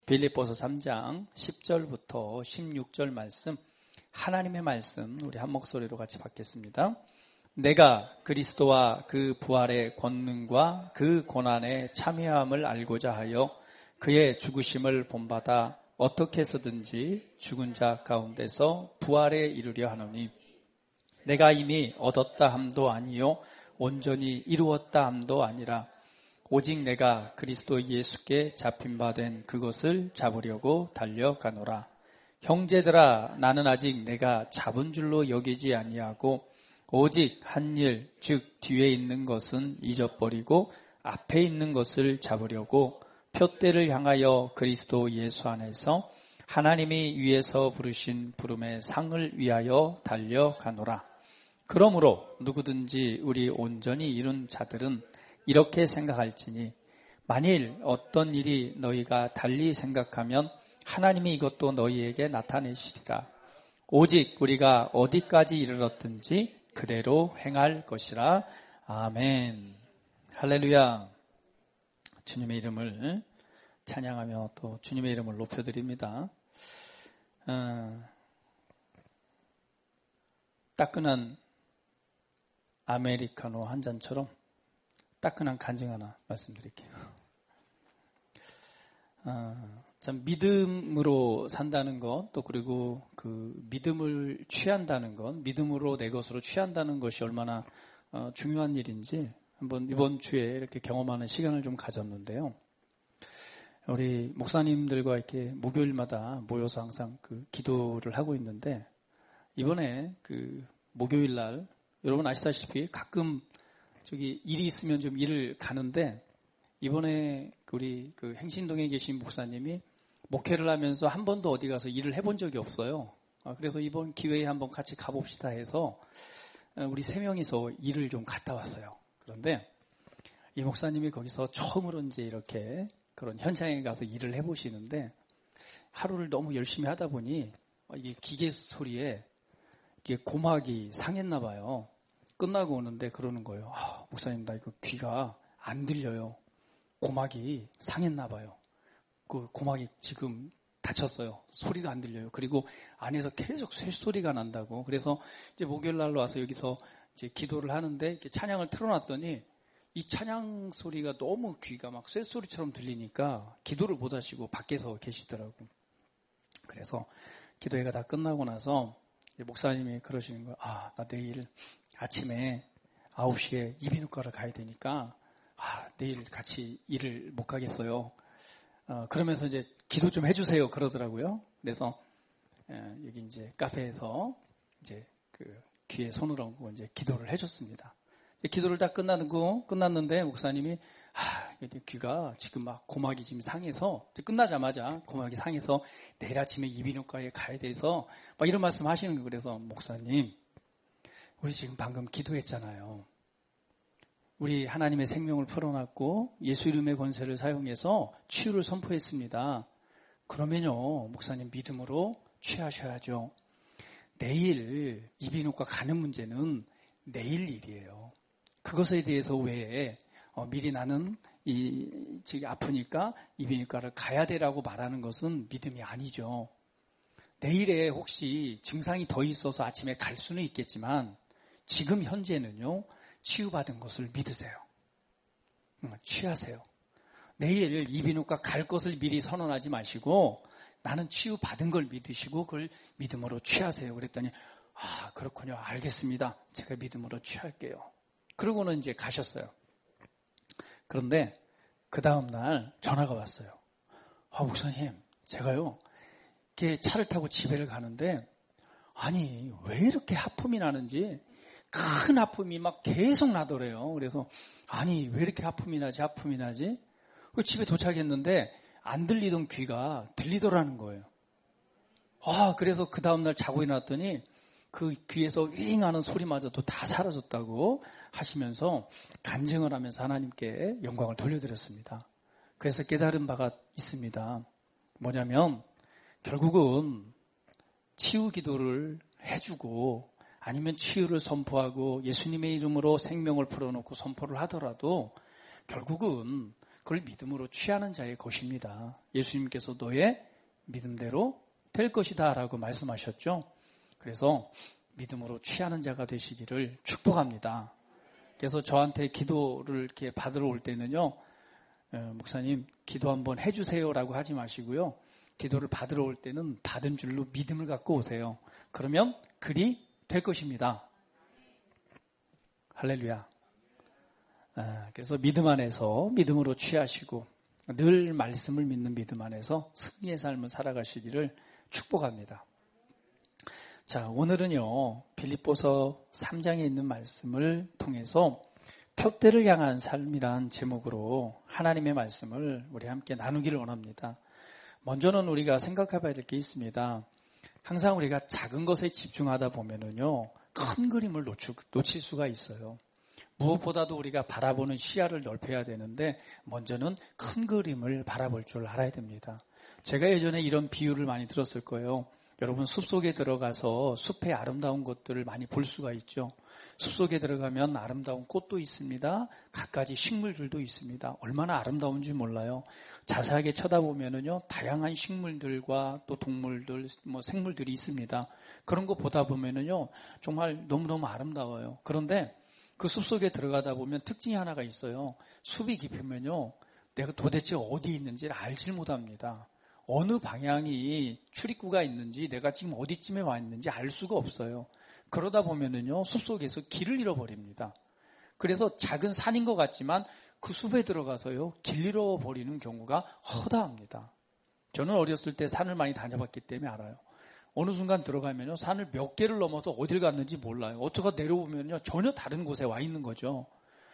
빌립보서 3장 10절부터 16절 말씀, 하나님의 말씀 우리 한 목소리로 같이 받겠습니다. 내가 그리스도와 그 부활의 권능과 그 고난의 참여함을 알고자 하여 그의 죽으심을 본받아 어떻게 해서든지 죽은 자 가운데서 부활에 이르려 하노니 내가 이미 얻었다 함도 아니요 온전히 이루었다 함도 아니라 오직 내가 그리스도 예수께 잡힌 바 된 그것을 잡으려고 달려가노라. 형제들아, 나는 아직 내가 잡은 줄로 여기지 아니하고 오직 한 일, 즉 뒤에 있는 것은 잊어버리고 앞에 있는 것을 잡으려고 표대를 향하여 그리스도 예수 안에서 하나님이 위에서 부르신 부름의 상을 위하여 달려가노라. 그러므로 누구든지 우리 온전히 이룬 자들은 이렇게 생각할지니 만일 어떤 일이 너희가 달리 생각하면 하나님이 이것도 너희에게 나타내시리라. 오직 우리가 어디까지 이르렀든지 그대로 행할 것이라. 아멘. 할렐루야. 주님의 이름을 찬양하며 또 주님의 이름을 높여드립니다. 따끈한 아메리카노 한 잔처럼 따끈한 간증 하나 말씀드릴게요. 참 믿음으로 산다는 것, 또 그리고 그 믿음을 취한다는 것, 믿음으로 내 것으로 취한다는 것이 얼마나 중요한 일인지 한번 이번 주에 이렇게 경험하는 시간을 좀 가졌는데요. 우리 목사님들과 이렇게 목요일마다 모여서 항상 그 기도를 하고 있는데 이번에 그 목요일 날 여러분 아시다시피 가끔 저기 일이 있으면 좀 일을 가는데 이번에 우리 그 행신동에 계신 목사님이 목회를 하면서 한 번도 어디 가서 일을 해본 적이 없어요. 그래서 이번 기회에 한번 같이 가봅시다 해서 우리 세 명이서 일을 좀 갔다 왔어요. 그런데 이 목사님이 거기서 처음으로 이제 이렇게 그런 현장에 가서 일을 해보시는데 하루를 너무 열심히 하다 보니 이게 기계 소리에 이게 고막이 상했나 봐요. 끝나고 오는데 그러는 거예요. 목사님, 나 이거 귀가 안 들려요. 고막이 상했나 봐요. 그 고막이 지금 다쳤어요. 소리가 안 들려요. 그리고 안에서 계속 쇳소리가 난다고. 그래서 이제 목요일 날로 와서 여기서 이제 기도를 하는데 이렇게 찬양을 틀어놨더니 이 찬양 소리가 너무 귀가 막 쇳소리처럼 들리니까 기도를 못 하시고 밖에서 계시더라고. 그래서 기도회가 다 끝나고 나서 목사님이 그러시는 거예요. 나 내일 아침에 9시에 이비인후과를 가야 되니까 내일 같이 일을 못 가겠어요. 그러면서 이제 기도 좀 해주세요 그러더라고요. 그래서 여기 이제 카페에서 이제 그 귀에 손을 얹고 이제 기도를 해줬습니다. 기도를 다 끝났는데 목사님이 귀가 지금 막 고막이 지금 상해서 끝나자마자 고막이 상해서 내일 아침에 이비인후과에 가야 돼서 막 이런 말씀 하시는 거예요. 그래서 목사님, 우리 지금 방금 기도했잖아요. 우리 하나님의 생명을 풀어놨고 예수 이름의 권세를 사용해서 치유를 선포했습니다. 그러면요, 목사님 믿음으로 취하셔야죠. 내일 이비인후과 가는 문제는 내일 일이에요. 그것에 대해서 왜 미리 나는 지금 아프니까 이비인후과를 가야 되라고 말하는 것은 믿음이 아니죠. 내일에 혹시 증상이 더 있어서 아침에 갈 수는 있겠지만 지금 현재는요, 치유받은 것을 믿으세요. 취하세요. 내일 이비인후과 갈 것을 미리 선언하지 마시고 나는 치유받은 걸 믿으시고 그걸 믿음으로 취하세요. 그랬더니 그렇군요. 알겠습니다. 제가 믿음으로 취할게요. 그러고는 이제 가셨어요. 그런데 그 다음 날 전화가 왔어요. 목사님, 제가요 이렇게 차를 타고 집에를 가는데 왜 이렇게 하품이 나는지 큰 하품이 막 계속 나더래요. 그래서 왜 이렇게 하품이 나지? 집에 도착했는데 안 들리던 귀가 들리더라는 거예요. 그래서 그 다음날 자고 일어났더니 그 귀에서 윙 하는 소리마저도 다 사라졌다고 하시면서 간증을 하면서 하나님께 영광을 돌려드렸습니다. 그래서 깨달은 바가 있습니다. 뭐냐면 결국은 치유 기도를 해주고 아니면 치유를 선포하고 예수님의 이름으로 생명을 풀어놓고 선포를 하더라도 결국은 그걸 믿음으로 취하는 자의 것입니다. 예수님께서 너의 믿음대로 될 것이다 라고 말씀하셨죠. 그래서 믿음으로 취하는 자가 되시기를 축복합니다. 그래서 저한테 기도를 이렇게 받으러 올 때는요, 목사님 기도 한번 해주세요라고 하지 마시고요. 기도를 받으러 올 때는 받은 줄로 믿음을 갖고 오세요. 그러면 그리 될 것입니다. 할렐루야. 그래서 믿음 안에서 믿음으로 취하시고 늘 말씀을 믿는 믿음 안에서 승리의 삶을 살아가시기를 축복합니다. 자, 오늘은요, 빌립보서 3장에 있는 말씀을 통해서 표대를 향한 삶이란 제목으로 하나님의 말씀을 우리 함께 나누기를 원합니다. 먼저는 우리가 생각해 봐야 될 게 있습니다. 항상 우리가 작은 것에 집중하다 보면은요, 큰 그림을 놓칠 수가 있어요. 무엇보다도 우리가 바라보는 시야를 넓혀야 되는데 먼저는 큰 그림을 바라볼 줄 알아야 됩니다. 제가 예전에 이런 비유를 많이 들었을 거예요. 여러분 숲속에 들어가서 숲의 아름다운 것들을 많이 볼 수가 있죠. 숲속에 들어가면 아름다운 꽃도 있습니다. 갖가지 식물들도 있습니다. 얼마나 아름다운지 몰라요. 자세하게 쳐다보면은요, 다양한 식물들과 또 동물들, 생물들이 있습니다. 그런 거 보다 보면은요, 정말 너무너무 아름다워요. 그런데 그 숲속에 들어가다 보면 특징이 하나가 있어요. 숲이 깊으면요, 내가 도대체 어디 있는지를 알질 못합니다. 어느 방향이 출입구가 있는지 내가 지금 어디쯤에 와 있는지 알 수가 없어요. 그러다 보면은요, 숲속에서 길을 잃어버립니다. 그래서 작은 산인 것 같지만 그 숲에 들어가서요, 길 잃어버리는 경우가 허다합니다. 저는 어렸을 때 산을 많이 다녀봤기 때문에 알아요. 어느 순간 들어가면요, 산을 몇 개를 넘어서 어딜 갔는지 몰라요. 어쩌다 내려오면요, 전혀 다른 곳에 와 있는 거죠.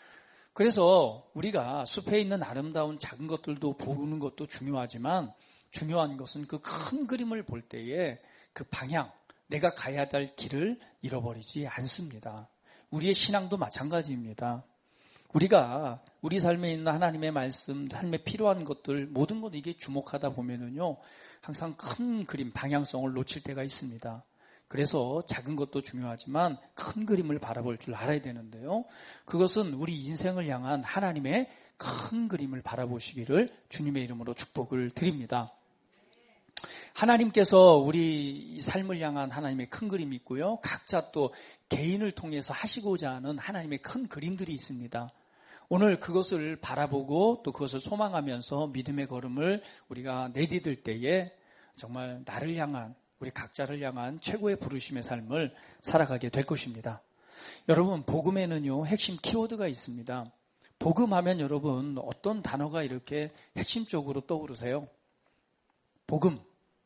그래서 우리가 숲에 있는 아름다운 작은 것들도 보는 것도 중요하지만 중요한 것은 그 큰 그림을 볼 때에 그 방향, 내가 가야 될 길을 잃어버리지 않습니다. 우리의 신앙도 마찬가지입니다. 우리가 우리 삶에 있는 하나님의 말씀, 삶에 필요한 것들, 모든 것 이게 주목하다 보면은요, 항상 큰 그림, 방향성을 놓칠 때가 있습니다. 그래서 작은 것도 중요하지만 큰 그림을 바라볼 줄 알아야 되는데요. 그것은 우리 인생을 향한 하나님의 큰 그림을 바라보시기를 주님의 이름으로 축복을 드립니다. 하나님께서 우리 삶을 향한 하나님의 큰 그림이 있고요. 각자 또 개인을 통해서 하시고자 하는 하나님의 큰 그림들이 있습니다. 오늘 그것을 바라보고 또 그것을 소망하면서 믿음의 걸음을 우리가 내디딜 때에 정말 나를 향한, 우리 각자를 향한 최고의 부르심의 삶을 살아가게 될 것입니다. 여러분, 복음에는요, 핵심 키워드가 있습니다. 복음하면 여러분 어떤 단어가 이렇게 핵심적으로 떠오르세요? 복음.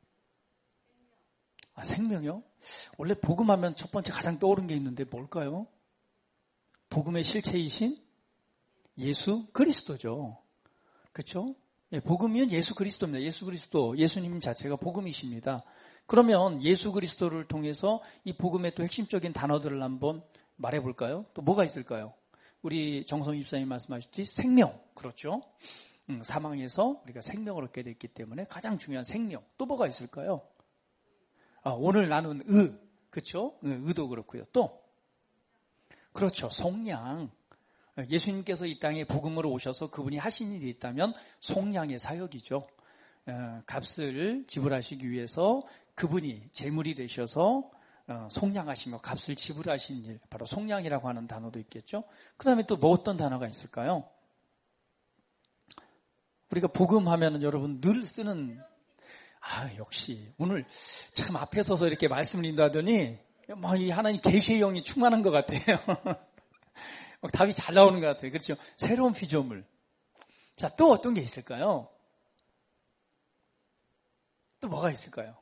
생명이요? 원래 복음하면 첫 번째 가장 떠오르는 게 있는데 뭘까요? 복음의 실체이신 예수 그리스도죠. 그렇죠? 예, 복음이면 예수 그리스도입니다. 예수 그리스도, 예수님 자체가 복음이십니다. 그러면 예수 그리스도를 통해서 이 복음의 또 핵심적인 단어들을 한번 말해볼까요? 또 뭐가 있을까요? 우리 정성 입사님 말씀하셨지? 생명. 그렇죠? 사망에서 우리가 생명을 얻게 됐기 때문에 가장 중요한 생명. 또 뭐가 있을까요? 오늘 나눈 그렇죠? 의도 그렇고요. 또 그렇죠. 속량. 예수님께서 이 땅에 복음으로 오셔서 그분이 하신 일이 있다면 속량의 사역이죠. 값을 지불하시기 위해서 그분이 제물이 되셔서 속량하신 것, 값을 지불하신 일, 바로 속량이라고 하는 단어도 있겠죠. 그 다음에 또 뭐 어떤 단어가 있을까요? 우리가 복음하면 여러분 늘 쓰는, 역시 오늘 참 앞에 서서 이렇게 말씀을 인도하더니 이 하나님 계시의 영이 충만한 것 같아요. 답이 잘 나오는 것 같아요. 그렇죠? 새로운 피조물. 자, 또 어떤 게 있을까요? 또 뭐가 있을까요?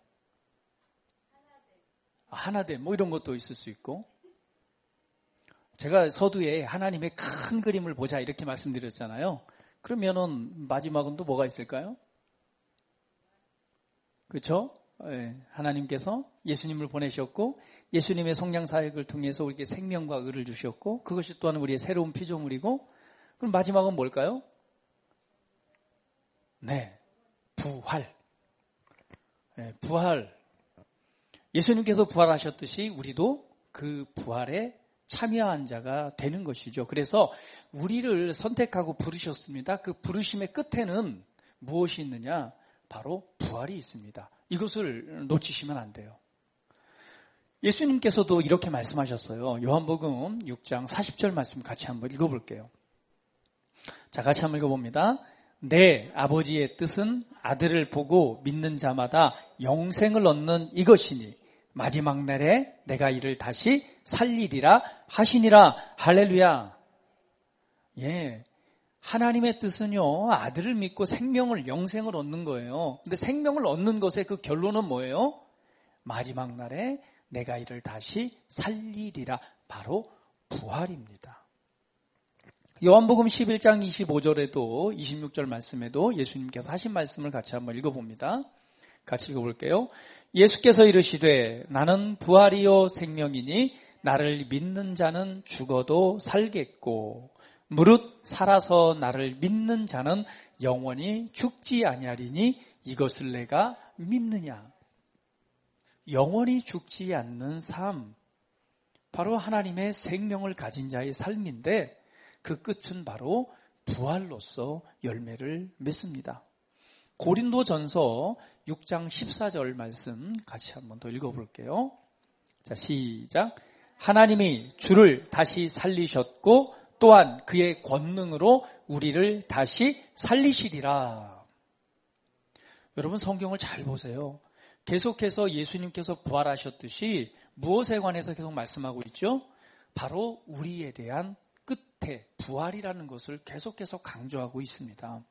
하나됨, 이런 것도 있을 수 있고. 제가 서두에 하나님의 큰 그림을 보자 이렇게 말씀드렸잖아요. 그러면은 마지막은 또 뭐가 있을까요? 그렇죠? 하나님께서 예수님을 보내셨고 예수님의 성령 사역을 통해서 우리에게 생명과 의를 주셨고 그것이 또한 우리의 새로운 피조물이고 그럼 마지막은 뭘까요? 네, 부활. 부활. 예수님께서 부활하셨듯이 우리도 그 부활의 참여한 자가 되는 것이죠. 그래서 우리를 선택하고 부르셨습니다. 그 부르심의 끝에는 무엇이 있느냐? 바로 부활이 있습니다. 이것을 놓치시면 안 돼요. 예수님께서도 이렇게 말씀하셨어요. 요한복음 6장 40절 말씀 같이 한번 읽어볼게요. 자, 같이 한번 읽어봅니다. 내 아버지의 뜻은 아들을 보고 믿는 자마다 영생을 얻는 이것이니 마지막 날에 내가 이를 다시 살리리라 하시니라. 할렐루야. 예, 하나님의 뜻은요, 아들을 믿고 생명을, 영생을 얻는 거예요. 근데 생명을 얻는 것의 그 결론은 뭐예요? 마지막 날에 내가 이를 다시 살리리라. 바로 부활입니다. 요한복음 11장 25절에도 26절 말씀에도 예수님께서 하신 말씀을 같이 한번 읽어봅니다. 같이 읽어볼게요. 예수께서 이르시되 나는 부활이요 생명이니 나를 믿는 자는 죽어도 살겠고 무릇 살아서 나를 믿는 자는 영원히 죽지 아니하리니 이것을 내가 믿느냐. 영원히 죽지 않는 삶, 바로 하나님의 생명을 가진 자의 삶인데 그 끝은 바로 부활로서 열매를 맺습니다. 고린도전서 6장 14절 말씀 같이 한번 더 읽어볼게요. 자, 시작. 하나님이 주를 다시 살리셨고 또한 그의 권능으로 우리를 다시 살리시리라. 여러분 성경을 잘 보세요. 계속해서 예수님께서 부활하셨듯이 무엇에 관해서 계속 말씀하고 있죠? 바로 우리에 대한 끝에 부활이라는 것을 계속해서 강조하고 있습니다.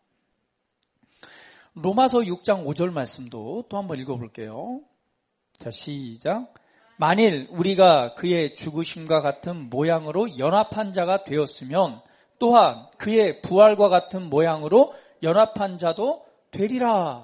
로마서 6장 5절 말씀도 또 한번 읽어볼게요. 자, 시작. 만일 우리가 그의 죽으심과 같은 모양으로 연합한 자가 되었으면 또한 그의 부활과 같은 모양으로 연합한 자도 되리라.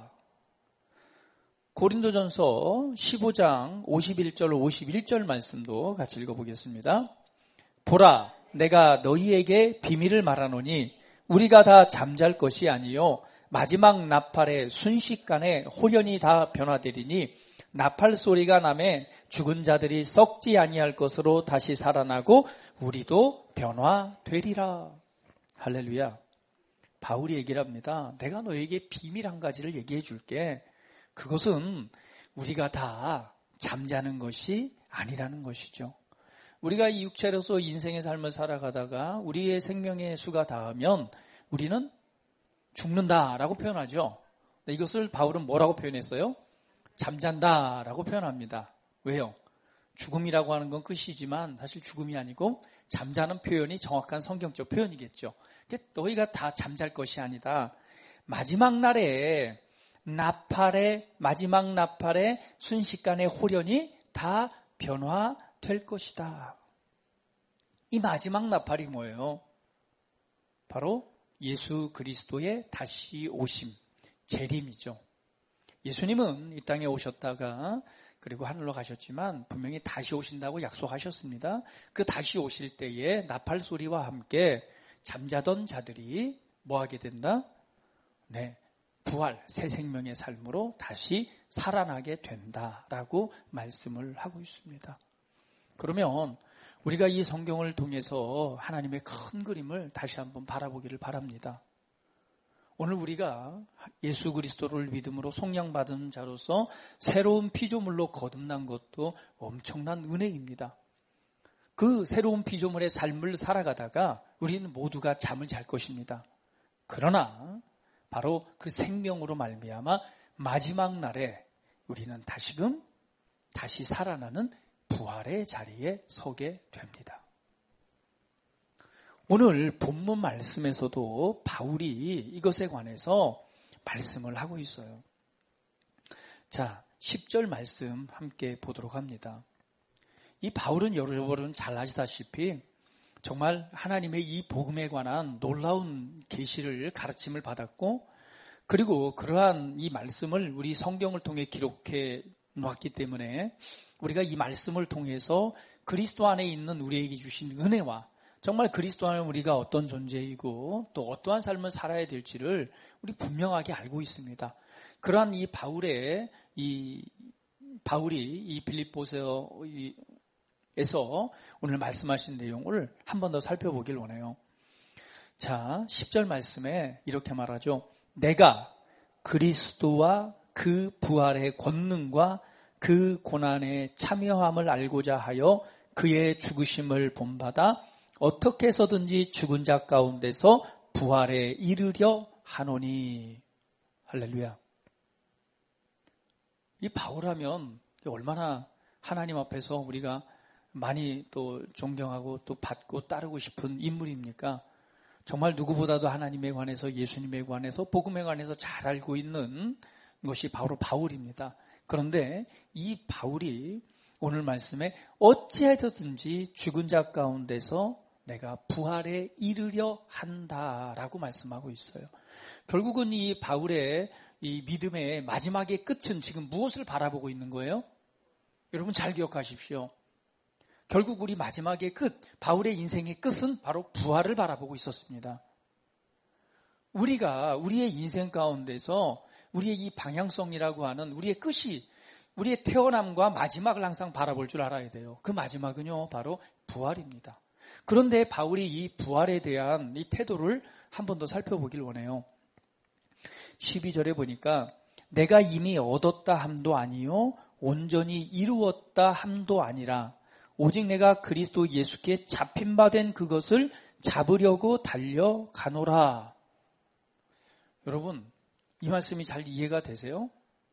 고린도전서 15장 51절 51절 말씀도 같이 읽어보겠습니다. 보라, 내가 너희에게 비밀을 말하노니 우리가 다 잠잘 것이 아니요 마지막 나팔의 순식간에 홀연히 다 변화되리니 나팔 소리가 나매 죽은 자들이 썩지 아니할 것으로 다시 살아나고 우리도 변화되리라. 할렐루야. 바울이 얘기를 합니다. 내가 너에게 비밀 한 가지를 얘기해 줄게. 그것은 우리가 다 잠자는 것이 아니라는 것이죠. 우리가 이 육체로서 인생의 삶을 살아가다가 우리의 생명의 수가 닿으면 우리는 죽는다라고 표현하죠. 이것을 바울은 뭐라고 표현했어요? 잠잔다라고 표현합니다. 왜요? 죽음이라고 하는 건 끝이지만 사실 죽음이 아니고 잠자는 표현이 정확한 성경적 표현이겠죠. 너희가 다 잠잘 것이 아니다. 마지막 날에 마지막 나팔의 순식간에 홀연히 다 변화될 것이다. 이 마지막 나팔이 뭐예요? 바로 예수 그리스도의 다시 오심, 재림이죠. 예수님은 이 땅에 오셨다가 그리고 하늘로 가셨지만 분명히 다시 오신다고 약속하셨습니다. 그 다시 오실 때에 나팔 소리와 함께 잠자던 자들이 뭐하게 된다? 네, 부활, 새 생명의 삶으로 다시 살아나게 된다라고 말씀을 하고 있습니다. 그러면 우리가 이 성경을 통해서 하나님의 큰 그림을 다시 한번 바라보기를 바랍니다. 오늘 우리가 예수 그리스도를 믿음으로 속량받은 자로서 새로운 피조물로 거듭난 것도 엄청난 은혜입니다. 그 새로운 피조물의 삶을 살아가다가 우리는 모두가 잠을 잘 것입니다. 그러나 바로 그 생명으로 말미암아 마지막 날에 우리는 다시금 다시 살아나는 부활의 자리에 서게 됩니다. 오늘 본문 말씀에서도 바울이 이것에 관해서 말씀을 하고 있어요. 자, 10절 말씀 함께 보도록 합니다. 이 바울은 여러분 잘 아시다시피 정말 하나님의 이 복음에 관한 놀라운 계시를 가르침을 받았고 그리고 그러한 이 말씀을 우리 성경을 통해 기록해 놓았기 때문에 우리가 이 말씀을 통해서 그리스도 안에 있는 우리에게 주신 은혜와 정말 그리스도 안에 우리가 어떤 존재이고 또 어떠한 삶을 살아야 될지를 우리 분명하게 알고 있습니다. 그러한 이 바울이 이 빌립보서 에서 오늘 말씀하신 내용을 한 번 더 살펴보길 원해요. 자, 10절 말씀에 이렇게 말하죠. 내가 그리스도와 그 부활의 권능과 그 고난의 참여함을 알고자 하여 그의 죽으심을 본받아 어떻게 해서든지 죽은 자 가운데서 부활에 이르려 하노니. 할렐루야. 이 바울하면 얼마나 하나님 앞에서 우리가 많이 또 존경하고 또 받고 따르고 싶은 인물입니까? 정말 누구보다도 하나님에 관해서, 예수님에 관해서, 복음에 관해서 잘 알고 있는 것이 바로 바울입니다. 그런데 이 바울이 오늘 말씀에 어찌해서든지 죽은 자 가운데서 내가 부활에 이르려 한다라고 말씀하고 있어요. 결국은 이 바울의 이 믿음의 마지막의 끝은 지금 무엇을 바라보고 있는 거예요? 여러분 잘 기억하십시오. 결국 우리 마지막의 끝, 바울의 인생의 끝은 바로 부활을 바라보고 있었습니다. 우리가 우리의 인생 가운데서 우리의 이 방향성이라고 하는 우리의 끝이, 우리의 태어남과 마지막을 항상 바라볼 줄 알아야 돼요. 그 마지막은요, 바로 부활입니다. 그런데 바울이 이 부활에 대한 이 태도를 한 번 더 살펴보길 원해요. 12절에 보니까 내가 이미 얻었다 함도 아니요 온전히 이루었다 함도 아니라 오직 내가 그리스도 예수께 잡힌 바 된 그것을 잡으려고 달려가노라. 여러분, 이 말씀이 잘 이해가 되세요?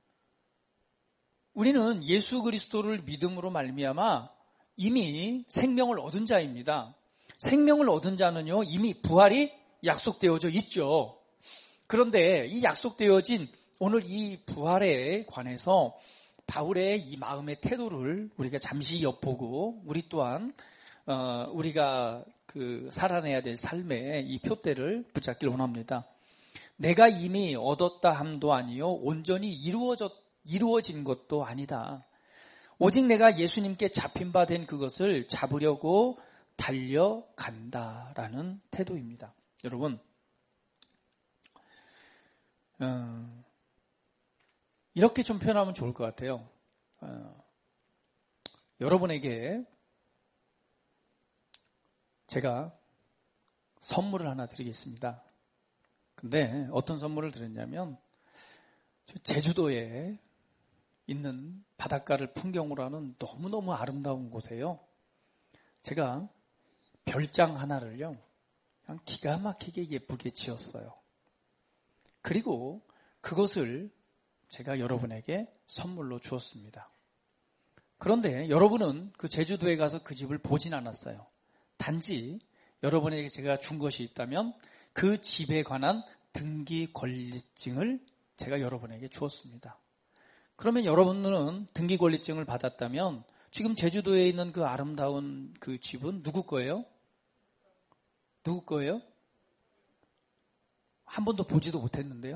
우리는 예수 그리스도를 믿음으로 말미암아 이미 생명을 얻은 자입니다. 생명을 얻은 자는요, 이미 부활이 약속되어져 있죠. 그런데 이 약속되어진 오늘 이 부활에 관해서 바울의 이 마음의 태도를 우리가 잠시 엿보고 우리 또한 우리가 살아내야 될 삶의 이 표대를 붙잡길 원합니다. 내가 이미 얻었다 함도 아니요 온전히 이루어진 것도 아니다. 오직 내가 예수님께 잡힌 바 된 그것을 잡으려고 달려간다라는 태도입니다. 여러분, 이렇게 좀 표현하면 좋을 것 같아요. 여러분에게 제가 선물을 하나 드리겠습니다. 근데 어떤 선물을 드렸냐면 제주도에 있는 바닷가를 풍경으로 하는 너무너무 아름다운 곳이에요. 제가 별장 하나를요, 그냥 기가 막히게 예쁘게 지었어요. 그리고 그것을 제가 여러분에게 선물로 주었습니다. 그런데 여러분은 그 제주도에 가서 그 집을 보진 않았어요. 단지 여러분에게 제가 준 것이 있다면 그 집에 관한 등기 권리증을 제가 여러분에게 주었습니다. 그러면 여러분은 등기 권리증을 받았다면 지금 제주도에 있는 그 아름다운 그 집은 누구 거예요? 누구 거예요? 한 번도 보지도 못했는데요.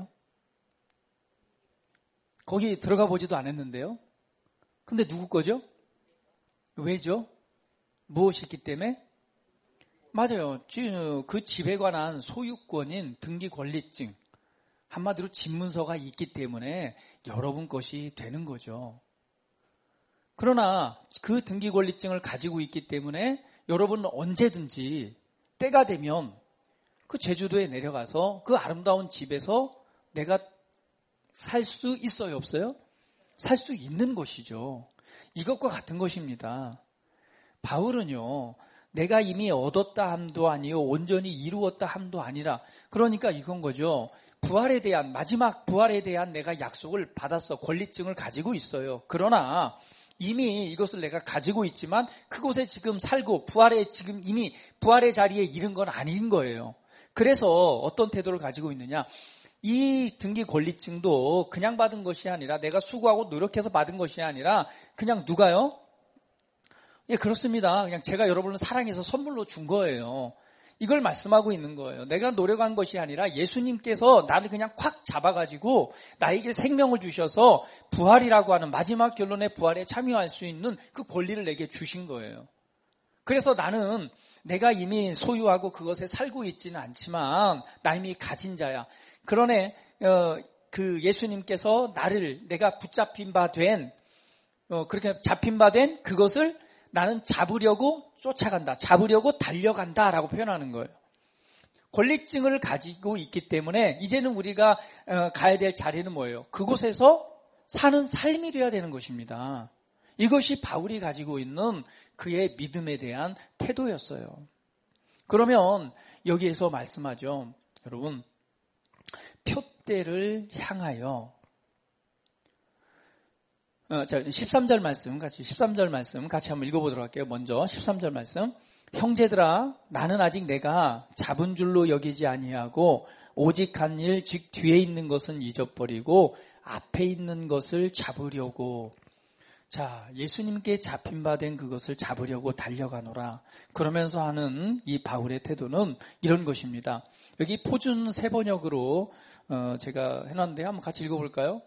거기 들어가 보지도 않았는데요. 근데 누구 거죠? 왜죠? 무엇이기 때문에? 맞아요. 그 집에 관한 소유권인 등기 권리증, 한마디로 집문서가 있기 때문에 여러분 것이 되는 거죠. 그러나 그 등기 권리증을 가지고 있기 때문에 여러분은 언제든지 때가 되면 그 제주도에 내려가서 그 아름다운 집에서 내가 살 수 있어요, 없어요? 살 수 있는 것이죠. 이것과 같은 것입니다. 바울은요, 내가 이미 얻었다 함도 아니요 온전히 이루었다 함도 아니라, 그러니까 이건 거죠. 부활에 대한, 마지막 부활에 대한 내가 약속을 받았어. 권리증을 가지고 있어요. 그러나 이미 이것을 내가 가지고 있지만 그곳에 지금 살고 지금 이미 부활의 자리에 이른 건 아닌 거예요. 그래서 어떤 태도를 가지고 있느냐? 이 등기 권리증도 그냥 받은 것이 아니라, 내가 수고하고 노력해서 받은 것이 아니라 그냥 누가요? 예, 그렇습니다. 그냥 제가 여러분을 사랑해서 선물로 준 거예요. 이걸 말씀하고 있는 거예요. 내가 노력한 것이 아니라 예수님께서 나를 그냥 콱 잡아가지고 나에게 생명을 주셔서 부활이라고 하는 마지막 결론의 부활에 참여할 수 있는 그 권리를 내게 주신 거예요. 그래서 나는 내가 이미 소유하고 그것에 살고 있지는 않지만 나 이미 가진 자야. 그러네, 그 예수님께서 내가 붙잡힌 바 된, 그렇게 잡힌 바 된 그것을 나는 잡으려고 쫓아간다. 잡으려고 달려간다 라고 표현하는 거예요. 권리증을 가지고 있기 때문에 이제는 우리가 가야 될 자리는 뭐예요? 그곳에서 사는 삶이 되어야 되는 것입니다. 이것이 바울이 가지고 있는 그의 믿음에 대한 태도였어요. 그러면 여기에서 말씀하죠. 여러분, 표대를 향하여 13절 말씀 같이 한번 읽어보도록 할게요. 먼저 13절 말씀. 형제들아, 나는 아직 내가 잡은 줄로 여기지 아니하고 오직 한 일, 즉 뒤에 있는 것은 잊어버리고 앞에 있는 것을 잡으려고. 자, 예수님께 잡힌 바 된 그것을 잡으려고 달려가노라. 그러면서 하는 이 바울의 태도는 이런 것입니다. 여기 포준 세번역으로 제가 해놨는데 한번 같이 읽어볼까요?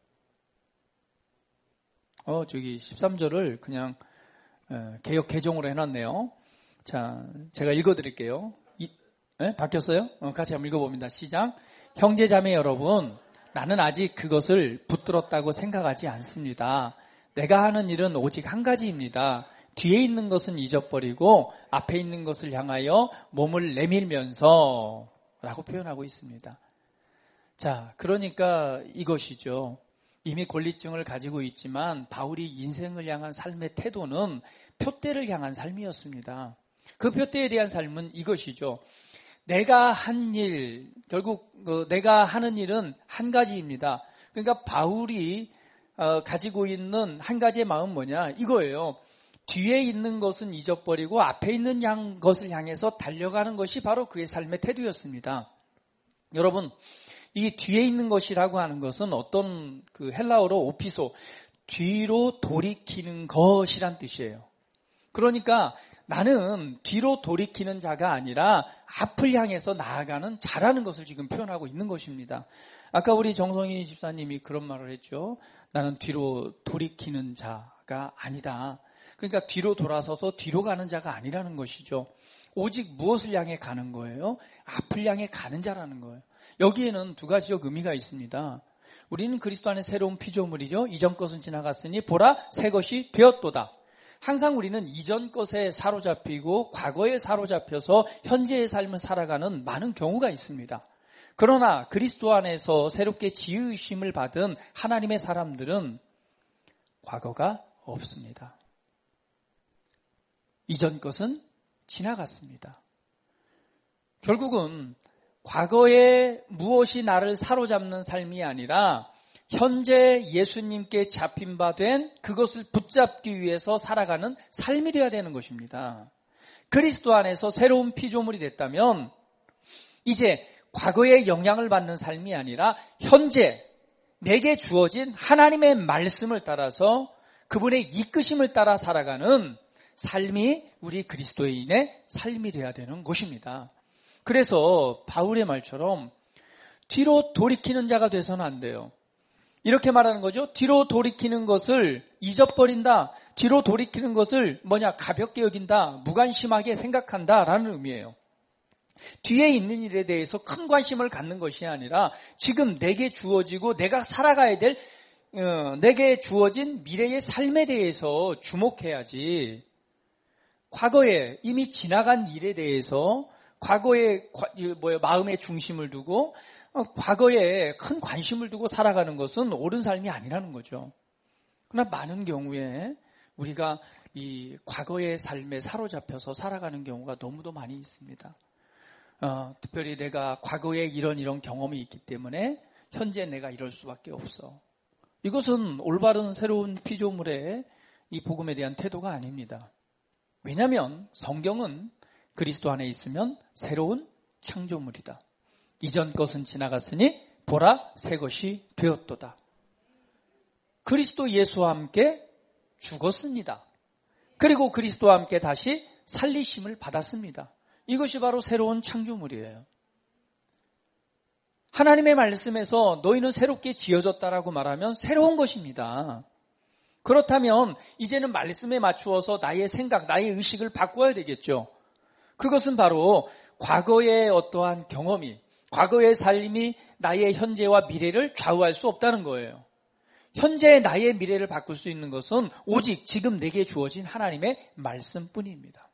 저기 13절을 그냥 개역 개정으로 해놨네요. 자, 제가 읽어드릴게요. 바뀌었어요? 같이 한번 읽어봅니다. 시작. 형제 자매 여러분, 나는 아직 그것을 붙들었다고 생각하지 않습니다. 내가 하는 일은 오직 한 가지입니다. 뒤에 있는 것은 잊어버리고 앞에 있는 것을 향하여 몸을 내밀면서 라고 표현하고 있습니다. 자, 그러니까 이것이죠. 이미 권리증을 가지고 있지만 바울이 인생을 향한 삶의 태도는 표대를 향한 삶이었습니다. 그 표대에 대한 삶은 이것이죠. 내가 한 일, 결국 내가 하는 일은 한 가지입니다. 그러니까 바울이 가지고 있는 한 가지의 마음은 뭐냐? 이거예요. 뒤에 있는 것은 잊어버리고 앞에 있는 것을 향해서 달려가는 것이 바로 그의 삶의 태도였습니다. 여러분, 이 뒤에 있는 것이라고 하는 것은 어떤 그 헬라어로 오피소, 뒤로 돌이키는 것이란 뜻이에요. 그러니까 나는 뒤로 돌이키는 자가 아니라 앞을 향해서 나아가는 자라는 것을 지금 표현하고 있는 것입니다. 아까 우리 정성희 집사님이 그런 말을 했죠. 나는 뒤로 돌이키는 자가 아니다. 그러니까 뒤로 돌아서서 뒤로 가는 자가 아니라는 것이죠. 오직 무엇을 향해 가는 거예요? 앞을 향해 가는 자라는 거예요. 여기에는 두 가지적 의미가 있습니다. 우리는 그리스도 안에 새로운 피조물이죠. 이전 것은 지나갔으니 보라 새 것이 되었도다. 항상 우리는 이전 것에 사로잡히고 과거에 사로잡혀서 현재의 삶을 살아가는 많은 경우가 있습니다. 그러나 그리스도 안에서 새롭게 지으심을 받은 하나님의 사람들은 과거가 없습니다. 이전 것은 지나갔습니다. 결국은 과거에 무엇이 나를 사로잡는 삶이 아니라 현재 예수님께 잡힌 바 된 그것을 붙잡기 위해서 살아가는 삶이 되어야 되는 것입니다. 그리스도 안에서 새로운 피조물이 됐다면 이제 과거의 영향을 받는 삶이 아니라 현재 내게 주어진 하나님의 말씀을 따라서 그분의 이끄심을 따라 살아가는 삶이 우리 그리스도인의 삶이 되어야 되는 것입니다. 그래서 바울의 말처럼 뒤로 돌이키는 자가 돼서는 안 돼요. 이렇게 말하는 거죠. 뒤로 돌이키는 것을 잊어버린다. 뒤로 돌이키는 것을 가볍게 여긴다. 무관심하게 생각한다라는 의미예요. 뒤에 있는 일에 대해서 큰 관심을 갖는 것이 아니라 지금 내게 주어지고 내가 살아가야 될 내게 주어진 미래의 삶에 대해서 주목해야지. 과거에 이미 지나간 일에 대해서 과거에 마음의 중심을 두고 과거에 큰 관심을 두고 살아가는 것은 옳은 삶이 아니라는 거죠. 그러나 많은 경우에 우리가 이 과거의 삶에 사로잡혀서 살아가는 경우가 너무도 많이 있습니다. 특별히 내가 과거에 이런 경험이 있기 때문에 현재 내가 이럴 수밖에 없어. 이것은 올바른 새로운 피조물의 이 복음에 대한 태도가 아닙니다. 왜냐하면 성경은 그리스도 안에 있으면 새로운 창조물이다. 이전 것은 지나갔으니 보라 새 것이 되었도다. 그리스도 예수와 함께 죽었습니다. 그리고 그리스도와 함께 다시 살리심을 받았습니다. 이것이 바로 새로운 창조물이에요. 하나님의 말씀에서 너희는 새롭게 지어졌다라고 말하면 새로운 것입니다. 그렇다면 이제는 말씀에 맞추어서 나의 생각, 나의 의식을 바꿔야 되겠죠. 그것은 바로 과거의 어떠한 경험이, 과거의 삶이 나의 현재와 미래를 좌우할 수 없다는 거예요. 현재 나의 미래를 바꿀 수 있는 것은 오직 지금 내게 주어진 하나님의 말씀뿐입니다.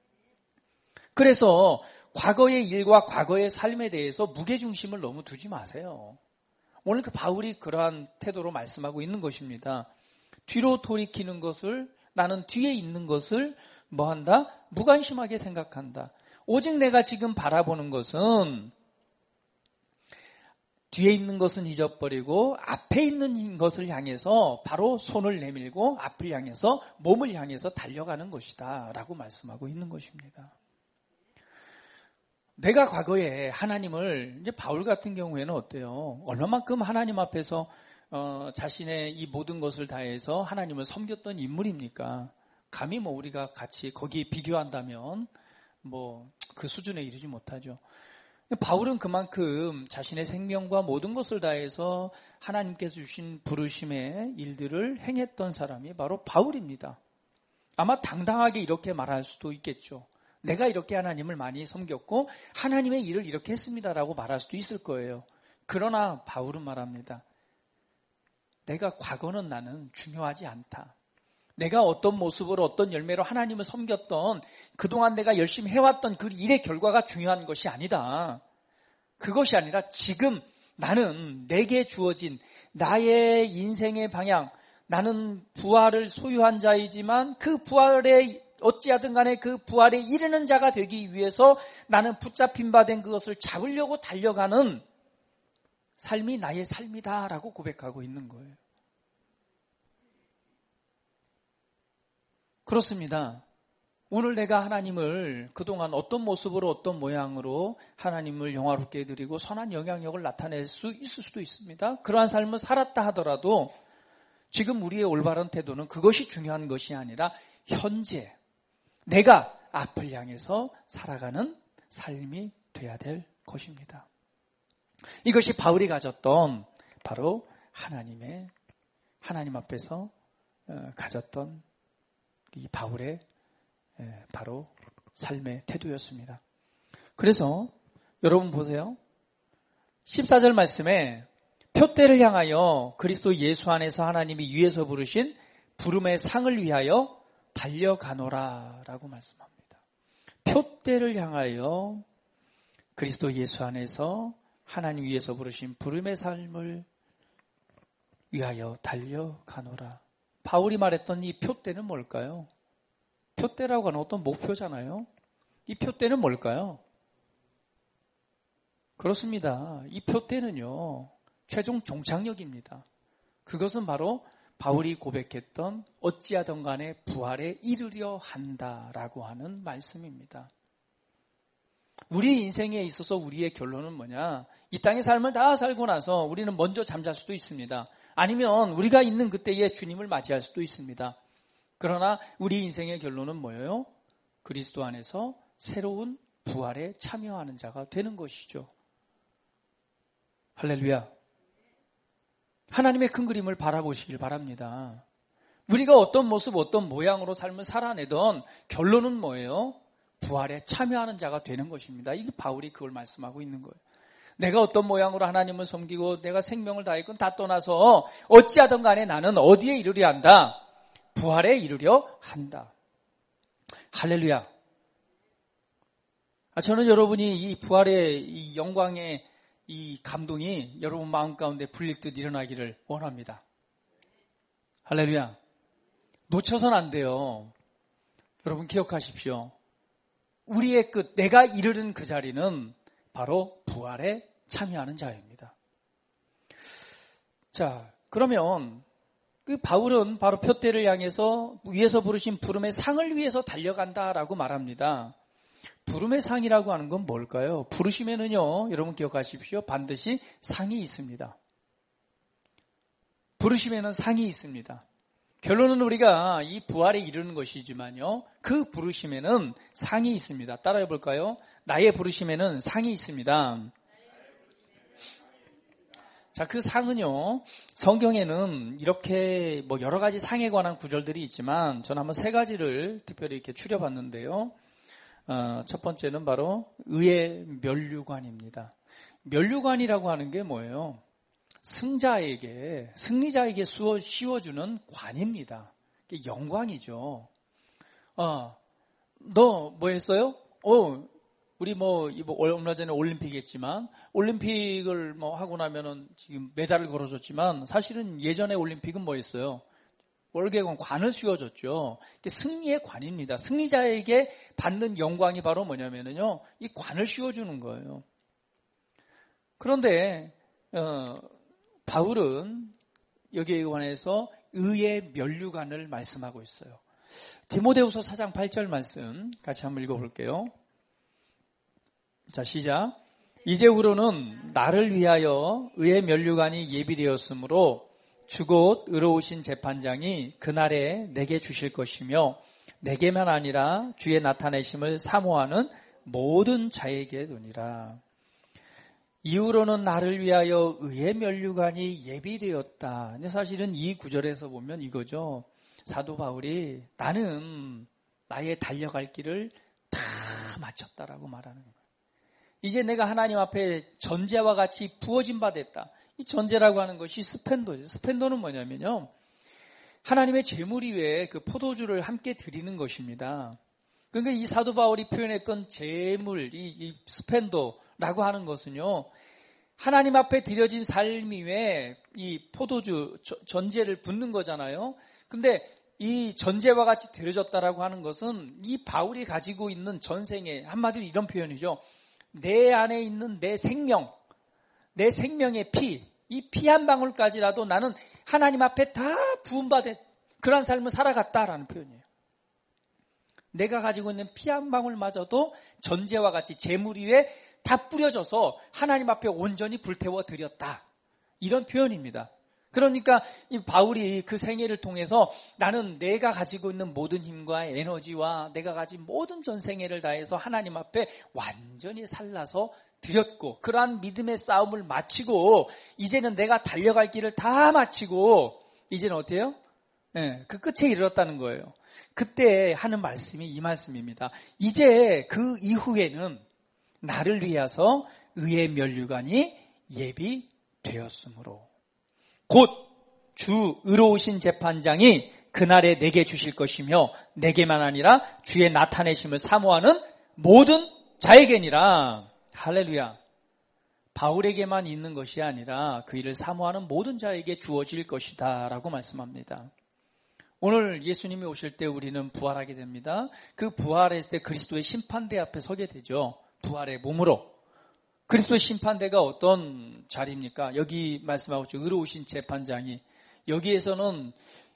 그래서 과거의 일과 과거의 삶에 대해서 무게중심을 너무 두지 마세요. 오늘 그 바울이 그러한 태도로 말씀하고 있는 것입니다. 뒤로 돌이키는 것을, 나는 뒤에 있는 것을 뭐한다? 무관심하게 생각한다. 오직 내가 지금 바라보는 것은 뒤에 있는 것은 잊어버리고 앞에 있는 것을 향해서 바로 손을 내밀고 앞을 향해서 몸을 향해서 달려가는 것이다 라고 말씀하고 있는 것입니다. 내가 과거에 하나님을, 이제 바울 같은 경우에는 어때요? 얼마만큼 하나님 앞에서 자신의 이 모든 것을 다해서 하나님을 섬겼던 인물입니까? 감히 우리가 같이 거기에 비교한다면 그 수준에 이르지 못하죠. 바울은 그만큼 자신의 생명과 모든 것을 다해서 하나님께서 주신 부르심의 일들을 행했던 사람이 바로 바울입니다. 아마 당당하게 이렇게 말할 수도 있겠죠. 내가 이렇게 하나님을 많이 섬겼고 하나님의 일을 이렇게 했습니다라고 말할 수도 있을 거예요. 그러나 바울은 말합니다. 내가 과거는 나는 중요하지 않다. 내가 어떤 모습으로 어떤 열매로 하나님을 섬겼던 그동안 내가 열심히 해왔던 그 일의 결과가 중요한 것이 아니다. 그것이 아니라 지금 나는 내게 주어진 나의 인생의 방향, 나는 부활을 소유한 자이지만 그 부활에 어찌하든 간에 그 부활에 이르는 자가 되기 위해서 나는 붙잡힌 바 된 그것을 잡으려고 달려가는 삶이 나의 삶이다라고 고백하고 있는 거예요. 그렇습니다. 오늘 내가 하나님을 그동안 어떤 모습으로 어떤 모양으로 하나님을 영화롭게 해드리고 선한 영향력을 나타낼 수 있을 수도 있습니다. 그러한 삶을 살았다 하더라도 지금 우리의 올바른 태도는 그것이 중요한 것이 아니라 현재 내가 앞을 향해서 살아가는 삶이 돼야 될 것입니다. 이것이 바울이 가졌던 바로 하나님 앞에서 가졌던 이 바울의 바로 삶의 태도였습니다. 그래서 여러분 보세요. 14절 말씀에 표대를 향하여 그리스도 예수 안에서 하나님이 위에서 부르신 부름의 상을 위하여 달려가노라 라고 말씀합니다. 표대를 향하여 그리스도 예수 안에서 하나님 위에서 부르신 부름의 삶을 위하여 달려가노라. 바울이 말했던 이 표대는 뭘까요? 표대라고 하는 어떤 목표잖아요. 이 표대는 뭘까요? 그렇습니다. 이 표대는요, 최종 종착역입니다. 그것은 바로 바울이 고백했던 어찌하든 간에 부활에 이르려 한다라고 하는 말씀입니다. 우리 인생에 있어서 우리의 결론은 뭐냐? 이 땅의 삶을 다 살고 나서 우리는 먼저 잠잘 수도 있습니다. 아니면 우리가 있는 그때에 주님을 맞이할 수도 있습니다. 그러나 우리 인생의 결론은 뭐예요? 그리스도 안에서 새로운 부활에 참여하는 자가 되는 것이죠. 할렐루야. 하나님의 큰 그림을 바라보시길 바랍니다. 우리가 어떤 모습, 어떤 모양으로 삶을 살아내던 결론은 뭐예요? 부활에 참여하는 자가 되는 것입니다. 이게 바울이 그걸 말씀하고 있는 거예요. 내가 어떤 모양으로 하나님을 섬기고 내가 생명을 다했건 다 떠나서 어찌하든 간에 나는 어디에 이르려 한다? 부활에 이르려 한다. 할렐루야. 저는 여러분이 이 부활의 이 영광의 이 감동이 여러분 마음 가운데 불릴 듯 일어나기를 원합니다. 할렐루야. 놓쳐서는 안 돼요. 여러분 기억하십시오. 우리의 끝, 내가 이르는 그 자리는 바로 부활에 참여하는 자입니다. 자, 그러면 그 바울은 바로 표대를 향해서 위에서 부르신 부름의 상을 위해서 달려간다라고 말합니다. 부름의 상이라고 하는 건 뭘까요? 부르심에는요, 여러분 기억하십시오. 반드시 상이 있습니다. 부르심에는 상이 있습니다. 결론은 우리가 이 부활에 이르는 것이지만요, 그 부르심에는 상이 있습니다. 따라해 볼까요? 나의 부르심에는 상이 있습니다. 자, 그 상은요, 성경에는 이렇게 여러 가지 상에 관한 구절들이 있지만 저는 한번 세 가지를 특별히 이렇게 추려봤는데요. 첫 번째는 바로 의의 면류관입니다. 면류관이라고 하는 게 뭐예요? 승리자에게 씌워주는 관입니다. 영광이죠. 너 뭐 했어요? 우리 얼마 전에 올림픽 했지만, 올림픽을 하고 나면은 지금 메달을 걸어줬지만, 사실은 예전에 올림픽은 뭐 했어요? 월계관 관을 씌워줬죠. 승리의 관입니다. 승리자에게 받는 영광이 바로 뭐냐면요, 이 관을 씌워주는 거예요. 그런데, 바울은 여기에 관해서 의의 면류관을 말씀하고 있어요. 디모데후서 4장 8절 말씀 같이 한번 읽어볼게요. 자, 시작. 이제후로는 나를 위하여 의의 면류관이 예비되었으므로 주 곧 의로우신 재판장이 그날에 내게 주실 것이며 내게만 아니라 주의 나타내심을 사모하는 모든 자에게 도니라. 이후로는 나를 위하여 의의 면류관이 예비되었다. 근데 사실은 이 구절에서 보면 이거죠. 사도 바울이 나는 나의 달려갈 길을 다 마쳤다라고 말하는 거예요. 이제 내가 하나님 앞에 전제와 같이 부어진 바 됐다. 이 전제라고 하는 것이 스펜도죠. 스펜도는 뭐냐면요, 하나님의 제물 위에 그 포도주를 함께 드리는 것입니다. 그러니까 이 사도 바울이 표현했던 제물, 이 스펜도라고 하는 것은요, 하나님 앞에 드려진 삶 위에 이 포도주 전제를 붓는 거잖아요. 근데 이 전제와 같이 드려졌다라고 하는 것은 이 바울이 가지고 있는 전생에, 한마디로 이런 표현이죠. 내 안에 있는 내 생명, 내 생명의 피, 이 피 한 방울까지라도 나는 하나님 앞에 다 부음받은 그런 삶을 살아갔다라는 표현이에요. 내가 가지고 있는 피 한 방울마저도 전제와 같이 제물 위에 다 뿌려져서 하나님 앞에 온전히 불태워 드렸다. 이런 표현입니다. 그러니까 이 바울이 그 생애를 통해서 나는 내가 가지고 있는 모든 힘과 에너지와 내가 가진 모든 전생애를 다해서 하나님 앞에 완전히 살라서 드렸고, 그러한 믿음의 싸움을 마치고 이제는 내가 달려갈 길을 다 마치고 이제는 어때요? 그 끝에 이르렀다는 거예요. 그때 하는 말씀이 이 말씀입니다. 이제 그 이후에는 나를 위하여 의의 면류관이 예비되었으므로 곧 주 의로우신 재판장이 그날에 내게 주실 것이며 내게만 아니라 주의 나타내심을 사모하는 모든 자에게니라. 할렐루야. 바울에게만 있는 것이 아니라 그 일을 사모하는 모든 자에게 주어질 것이다 라고 말씀합니다. 오늘 예수님이 오실 때 우리는 부활하게 됩니다. 그 부활했을 때 그리스도의 심판대 앞에 서게 되죠. 부활의 몸으로. 그리스도의 심판대가 어떤 자리입니까? 여기 말씀하고 있죠. 의로우신 재판장이. 여기에서는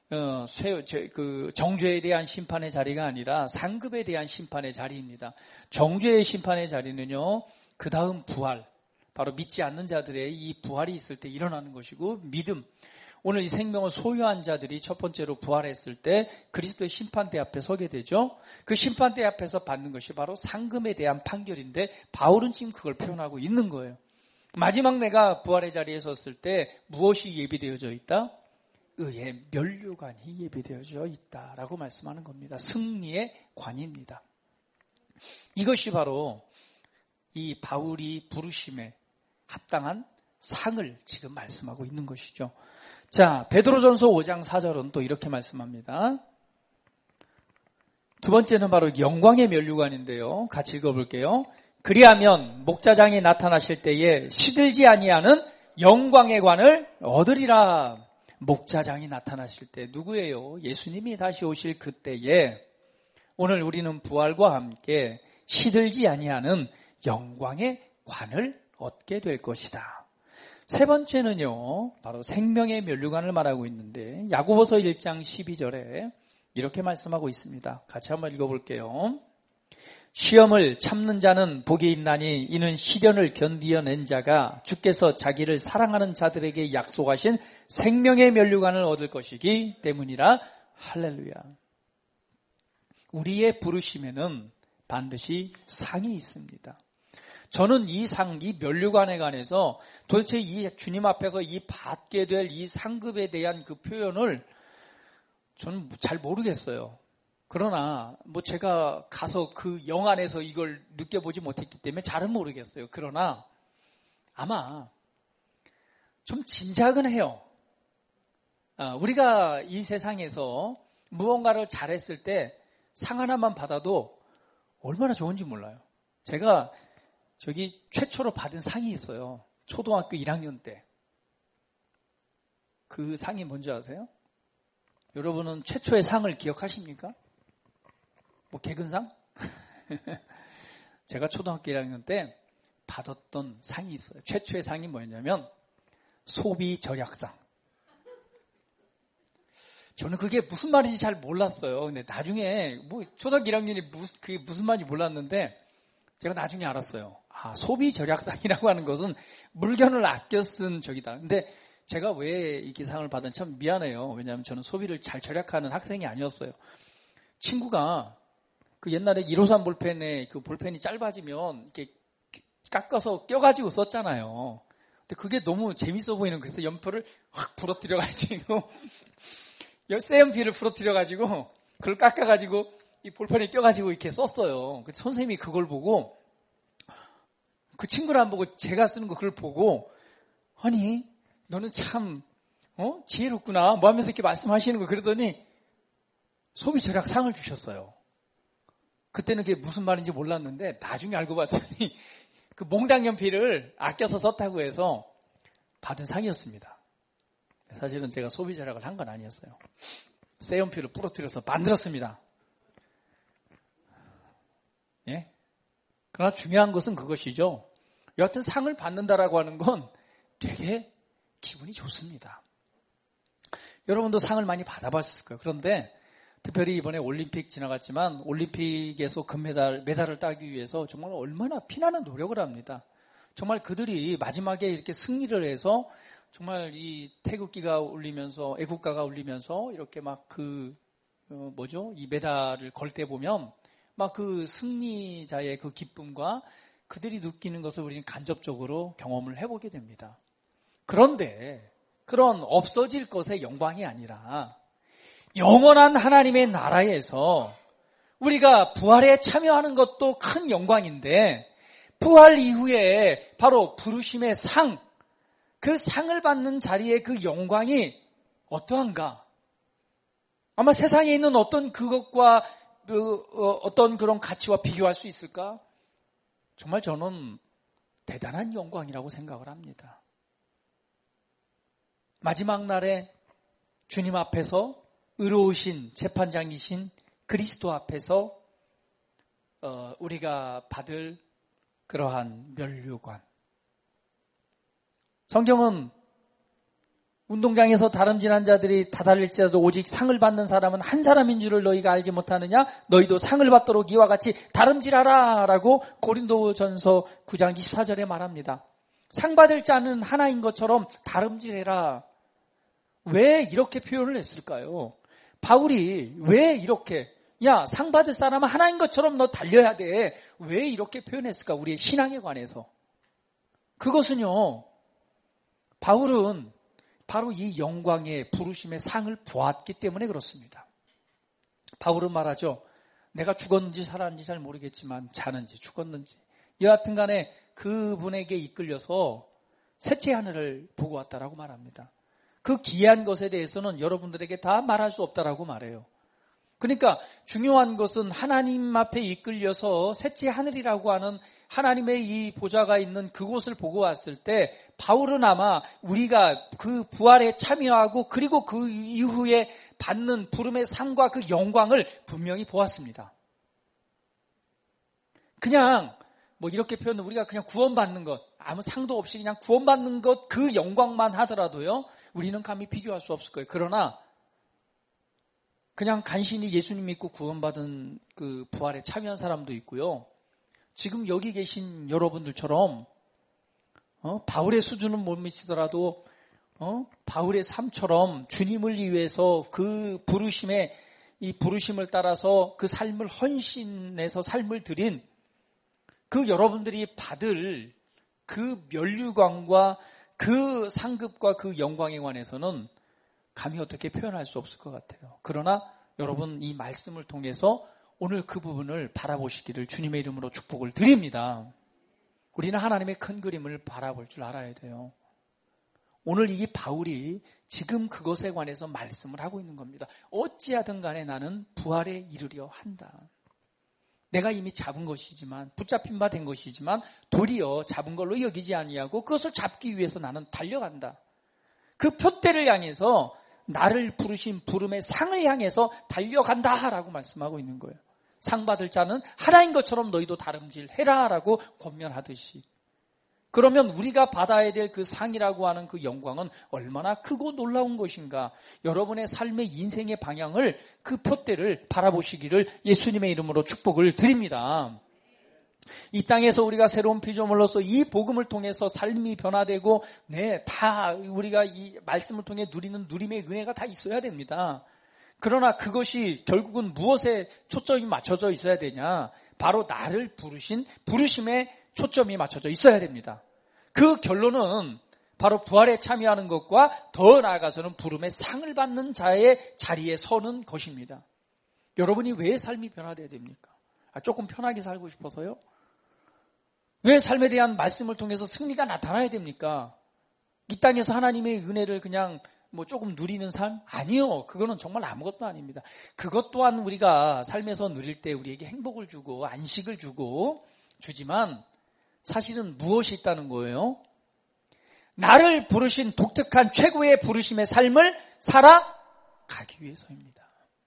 정죄에 대한 심판의 자리가 아니라 상급에 대한 심판의 자리입니다. 정죄의 심판의 자리는요, 그 다음 부활, 바로 믿지 않는 자들의 이 부활이 있을 때 일어나는 것이고, 믿음, 오늘 이 생명을 소유한 자들이 첫 번째로 부활했을 때 그리스도의 심판대 앞에 서게 되죠. 그 심판대 앞에서 받는 것이 바로 상금에 대한 판결인데, 바울은 지금 그걸 표현하고 있는 거예요. 마지막 내가 부활의 자리에 섰을 때 무엇이 예비되어져 있다? 의의 면류관이 예비되어져 있다라고 말씀하는 겁니다. 승리의 관입니다. 이것이 바로 이 바울이 부르심에 합당한 상을 지금 말씀하고 있는 것이죠. 자, 베드로전서 5장 4절은 또 이렇게 말씀합니다. 두 번째는 바로 영광의 면류관인데요. 같이 읽어볼게요. 그리하면 목자장이 나타나실 때에 시들지 아니하는 영광의 관을 얻으리라. 목자장이 나타나실 때 누구예요? 예수님이 다시 오실 그때에 오늘 우리는 부활과 함께 시들지 아니하는 영광의 관을 얻게 될 것이다. 세 번째는요, 바로 생명의 면류관을 말하고 있는데 야고보서 1장 12절에 이렇게 말씀하고 있습니다. 같이 한번 읽어볼게요. 시험을 참는 자는 복이 있나니 이는 시련을 견디어낸 자가 주께서 자기를 사랑하는 자들에게 약속하신 생명의 면류관을 얻을 것이기 때문이라. 할렐루야. 우리의 부르심에는 반드시 상이 있습니다. 저는 이 상, 이 면류관에 관해서 도대체 이 주님 앞에서 이 받게 될 이 상급에 대한 그 표현을 저는 잘 모르겠어요. 그러나 제가 가서 그 영 안에서 이걸 느껴보지 못했기 때문에 잘은 모르겠어요. 그러나 아마 좀 짐작은 해요. 우리가 이 세상에서 무언가를 잘했을 때 상 하나만 받아도 얼마나 좋은지 몰라요. 제가 저기 최초로 받은 상이 있어요. 초등학교 1학년 때. 그 상이 뭔지 아세요? 여러분은 최초의 상을 기억하십니까? 뭐 개근상? 제가 초등학교 1학년 때 받았던 상이 있어요. 최초의 상이 뭐였냐면 소비 절약상. 저는 그게 무슨 말인지 잘 몰랐어요. 근데 나중에 뭐 초등학교 1학년이 그게 무슨 말인지 몰랐는데 제가 나중에 알았어요. 소비 절약상이라고 하는 것은 물건을 아껴 쓴 적이다. 근데 제가 왜 이 상을 받았는지 참 미안해요. 왜냐하면 저는 소비를 잘 절약하는 학생이 아니었어요. 친구가 그 옛날에 153 볼펜에 그 볼펜이 짧아지면 이렇게 깎아서 껴가지고 썼잖아요. 근데 그게 너무 재밌어 보이는 거예요. 그래서 연표를 확 부러뜨려가지고 새 연필을 부러뜨려가지고 그걸 깎아가지고 이 볼펜에 껴가지고 이렇게 썼어요. 선생님이 그걸 보고 그 친구를 안 보고 제가 쓰는 거 그걸 보고 아니 너는 참 지혜롭구나 뭐 하면서 이렇게 말씀하시는 거 그러더니 소비 절약 상을 주셨어요. 그때는 그게 무슨 말인지 몰랐는데 나중에 알고 봤더니 그 몽당 연필을 아껴서 썼다고 해서 받은 상이었습니다. 사실은 제가 소비 절약을 한 건 아니었어요. 새 연필을 부러뜨려서 만들었습니다. 예? 그러나 중요한 것은 그것이죠. 여하튼 상을 받는다라고 하는 건 되게 기분이 좋습니다. 여러분도 상을 많이 받아봤을 거예요. 그런데 특별히 이번에 올림픽 지나갔지만 올림픽에서 메달을 따기 위해서 정말 얼마나 피나는 노력을 합니다. 정말 그들이 마지막에 이렇게 승리를 해서 정말 이 태극기가 울리면서 애국가가 울리면서 이렇게 막 이 메달을 걸 때 보면 막 그 승리자의 그 기쁨과 그들이 느끼는 것을 우리는 간접적으로 경험을 해보게 됩니다. 그런데 그런 없어질 것의 영광이 아니라 영원한 하나님의 나라에서 우리가 부활에 참여하는 것도 큰 영광인데 부활 이후에 바로 부르심의 상, 그 상을 받는 자리의 그 영광이 어떠한가? 아마 세상에 있는 어떤 그것과 어떤 그런 가치와 비교할 수 있을까? 정말 저는 대단한 영광이라고 생각을 합니다. 마지막 날에 주님 앞에서 의로우신 재판장이신 그리스도 앞에서 우리가 받을 그러한 면류관. 성경은 운동장에서 다름질한 자들이 다달릴지라도 오직 상을 받는 사람은 한 사람인 줄을 너희가 알지 못하느냐? 너희도 상을 받도록 이와 같이 다름질하라 라고 고린도전서 9장 24절에 말합니다. 상 받을 자는 하나인 것처럼 다름질해라. 왜 이렇게 표현을 했을까요? 바울이 왜 이렇게 상 받을 사람은 하나인 것처럼 너 달려야 돼. 왜 이렇게 표현했을까? 우리의 신앙에 관해서. 그것은요. 바울은 바로 이 영광의 부르심의 상을 보았기 때문에 그렇습니다. 바울은 말하죠. 내가 죽었는지 살았는지 잘 모르겠지만 자는지 죽었는지 여하튼 간에 그분에게 이끌려서 셋째 하늘을 보고 왔다라고 말합니다. 그 귀한 것에 대해서는 여러분들에게 다 말할 수 없다라고 말해요. 그러니까 중요한 것은 하나님 앞에 이끌려서 셋째 하늘이라고 하는 하나님의 이 보좌가 있는 그곳을 보고 왔을 때 바울은 아마 우리가 그 부활에 참여하고 그리고 그 이후에 받는 부름의 상과 그 영광을 분명히 보았습니다. 그냥 이렇게 표현은 우리가 그냥 구원받는 것, 아무 상도 없이 그냥 구원받는 것 그 영광만 하더라도요. 우리는 감히 비교할 수 없을 거예요. 그러나 그냥 간신히 예수님 믿고 구원받은 그 부활에 참여한 사람도 있고요. 지금 여기 계신 여러분들처럼 바울의 수준은 못 미치더라도 바울의 삶처럼 주님을 위해서 그 이 부르심을 따라서 그 삶을 헌신해서 삶을 드린 그 여러분들이 받을 그 면류관과 그 상급과 그 영광에 관해서는 감히 어떻게 표현할 수 없을 것 같아요. 그러나 여러분 이 말씀을 통해서 오늘 그 부분을 바라보시기를 주님의 이름으로 축복을 드립니다. 우리는 하나님의 큰 그림을 바라볼 줄 알아야 돼요. 오늘 이 바울이 지금 그것에 관해서 말씀을 하고 있는 겁니다. 어찌하든 간에 나는 부활에 이르려 한다. 내가 이미 잡은 것이지만, 붙잡힌 바 된 것이지만 도리어 잡은 걸로 여기지 아니하고 그것을 잡기 위해서 나는 달려간다. 그 표대를 향해서 나를 부르신 부름의 상을 향해서 달려간다라고 말씀하고 있는 거예요. 상 받을 자는 하나인 것처럼 너희도 다름질해라라고 권면하듯이. 그러면 우리가 받아야 될 그 상이라고 하는 그 영광은 얼마나 크고 놀라운 것인가. 여러분의 삶의 인생의 방향을, 그 표대를 바라보시기를 예수님의 이름으로 축복을 드립니다. 이 땅에서 우리가 새로운 피조물로서 이 복음을 통해서 삶이 변화되고, 다 우리가 이 말씀을 통해 누리는 누림의 은혜가 다 있어야 됩니다. 그러나 그것이 결국은 무엇에 초점이 맞춰져 있어야 되냐? 바로 나를 부르신 부르심에 초점이 맞춰져 있어야 됩니다. 그 결론은 바로 부활에 참여하는 것과 더 나아가서는 부름의 상을 받는 자의 자리에 서는 것입니다. 여러분이 왜 삶이 변화되어야 됩니까? 조금 편하게 살고 싶어서요? 왜 삶에 대한 말씀을 통해서 승리가 나타나야 됩니까? 이 땅에서 하나님의 은혜를 그냥 조금 누리는 삶? 아니요. 그거는 정말 아무것도 아닙니다. 그것 또한 우리가 삶에서 누릴 때 우리에게 행복을 주고 안식을 주지만 사실은 무엇이 있다는 거예요? 나를 부르신 독특한 최고의 부르심의 삶을 살아가기 위해서입니다.